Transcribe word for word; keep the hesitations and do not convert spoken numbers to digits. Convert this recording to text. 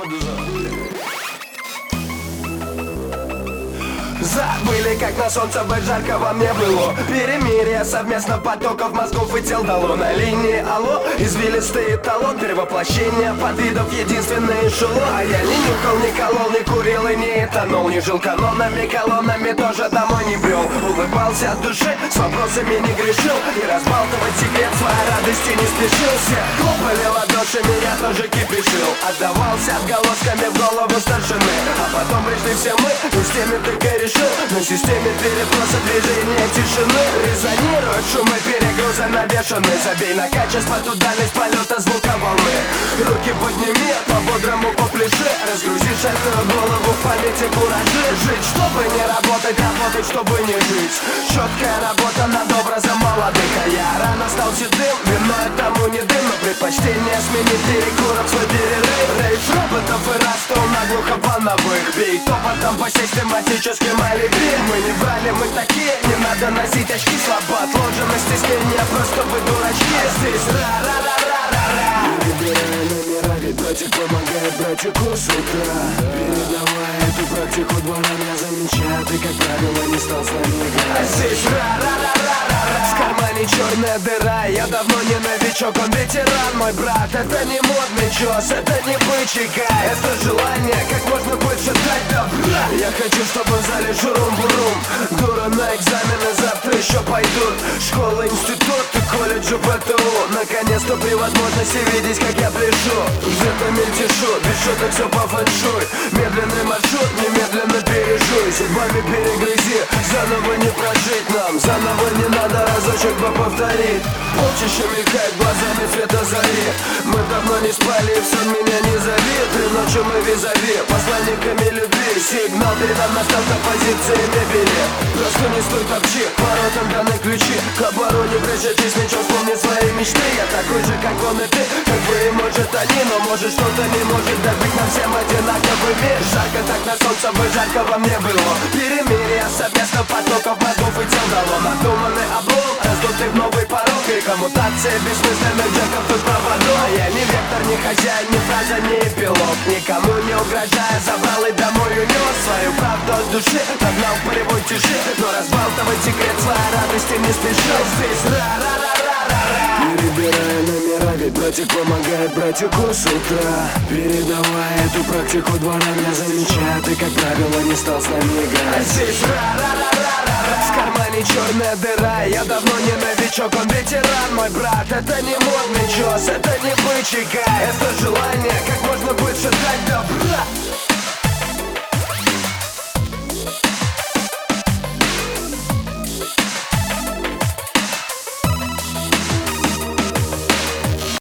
походу за... Забыли, как на солнце быть жарко вам не было. Перемирие совместно потоков мозгов и тел дало. На линии алло, извилистый эталон перевоплощение подвидов, единственный эшелон. А я не нюхал, не колол, не курил и не этанол. Не жил канонами, колоннами, тоже домой не брел. Улыбался от души, с вопросами не грешил. И разбалтывать секрет своей радости не спешил. Все хлопали ладошами, я тоже кипишил. Отдавался отголосками в голову старшины. А потом пришли все мы, и с теми только решил. На системе переброса движения тишины резонируют шумы перегруза навешаны. Забей на качество, тут дальность полета звука волны. Руки подними, по-бодрому попляши. Разгрузи шальную голову в памяти куражи. Жить, чтобы не работать, работать, чтобы не жить. Четкая работа над образом молодых. А я рано стал седым, виной тому не дым. Но предпочтение сменить перекуров свой перерыв. Рейв роботов и растол наглухо волновых. Бей топотом по систематическим алиби. Мы не врали, мы такие, не надо носить очки. Слабо отложено стеснение, просто вы дурачки. Здесь ра-ра-ра-ра-ра-ра. Выбирая номера, ведь братик помогает братику с утра. Передавая эту практику дворам, я замечаю, ты, как правило, не стал с нами играть. А здесь ра-ра-ра-ра-ра. В кармане черная дыра, я давно не новичок, он ветеран, мой брат. Это не модный чёс, это не бычий кайф. Это желание, как можно больше дать добра. Я хочу, чтобы в зале шурум-бурум. Дура на экзамены завтра еще пойдут. Школа, институт и колледж ПТУ. Наконец-то при возможности видеть, как я пляшу. Где-то мельтешу, без шуток все по фэншуй. Медленный маршрут, немедленно пережуй. Зубами перегрызи, заново не прожить нам. Заново не надо, разочек бы повторить. Полчища мелькает глазами цвета зари. Мы давно не спали, в сон меня не зови. Три ночи мы визави, посланниками любви. Сигнал передам на старт оппозиции мебели. Просто не стой топчи, к воротам даны ключи. К обороне прижатись мечом, вспомни свои мечты. Я такой же, как он и ты, как бы и может они. Но может что-то не может добыть нам всем одинаковыми. Жарко так на солнце, бы жарко вам не было. Перемирие совместно потоков мозгов и тел дало. Надуманный облом, раздутый в новый порог. И коммутация бессмысленных джеков тут проводов. А я не вектор, не хозяин, ни фраза, ни эпилог. Никому не угрожая, забрал и домой унес свою правду от души, догнал в полевой тиши. Но разбалтывать секрет своей радости не спешил. Здесь ра-ра-ра-ра-ра-ра. Перебирая номера, ведь братик помогает братику с утра. Передавая эту практику дворам, я замечаю, ты, как правило, не стал с нами играть. А здесь ра-ра-ра-ра-ра-ра. В кармане черная дыра, я давно не новичок, он ветеран, мой брат. Это не модный чёс, это не бычий кайф. Это желание, как можно больше дать добра.